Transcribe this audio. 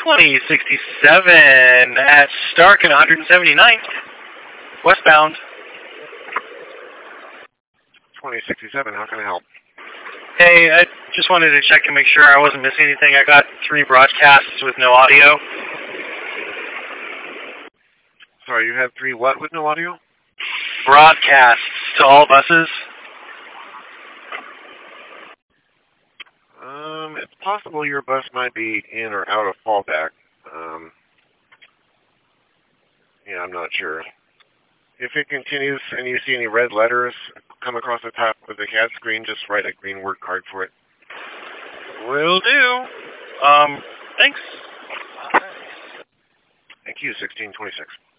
2067 at Stark and 179th, westbound. 2067, how can I help? Hey, I just wanted to check and make sure I wasn't missing anything. I got 3 broadcasts with no audio. Sorry, you have 3 what with no audio? Broadcasts to all buses. It's possible your bus might be in or out of fallback. Yeah, I'm not sure. If it continues and you see any red letters come across the top of the CAD screen, just write a green word card for it. Will do. Thanks. Thank you, 1626.